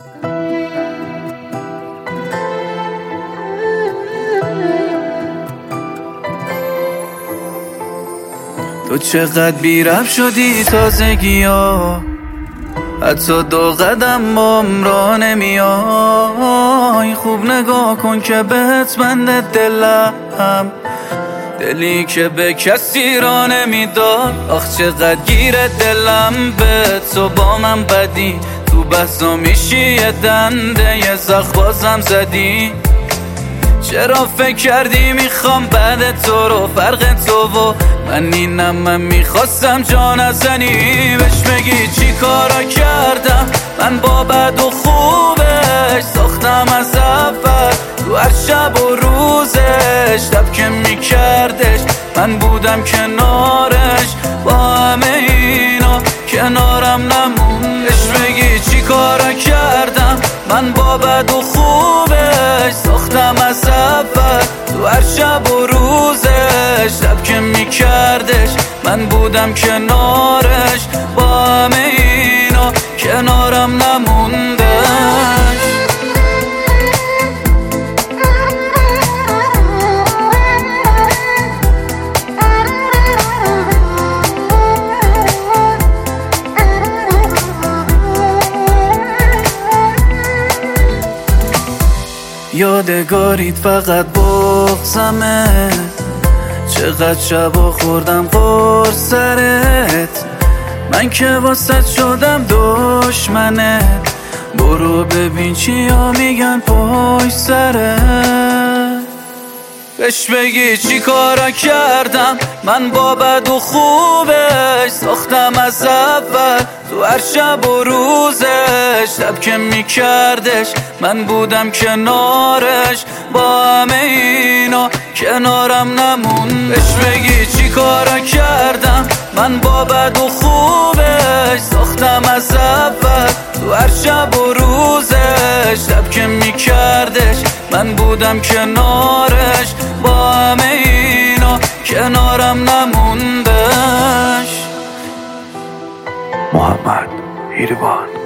تو چقدر بی‌ربط شدی تازگی ها، حتی 2 قدم بام راه نمیای. خوب نگاه کن که بهت بنده دلم، دلی که به کسی راه نمیداد. آخ چقدر گیره دلم به تو، با من بدی تو بحثا میشی یه دنده، یه زخ بازم زدی. چرا فکر کردی میخوام بعد تو رو، فرق تو و من اینم، من میخواستم جا نزنی. بهش بگی چی کارا کردم من با بد و خوبش، ساختم از اول تو هر شب و روزش. شب که میکردش من بودم کنارش، با همه اینا کنارم نمون. بهش بگی چی کارا کردم من با بد و خوبش، ساختم از اول تو هر شب و روزش. شب که میکردش من بودم کنارش، با همه اینا کنارم نموندش. یادگاریت فقط بغضمه، چقدر شبا خوردم قرص سرت. من که واسه شدم دشمنت، برو ببین چیا میگن پشت سرت. بهش بگی چی کارا کردم من با بد و خوبش، ساختم از اول تو هر شب و روزش. شب که میکردش من بودم کنارش، با همه اینا کنارم نمون. بهش بگی چی کارا کردم من با بد و خوبش، ساختم از اول تو هر شب و روزش. شب که میکردش من بودم کنارش، با همه اینا کنارم نموندش. محمد ایروان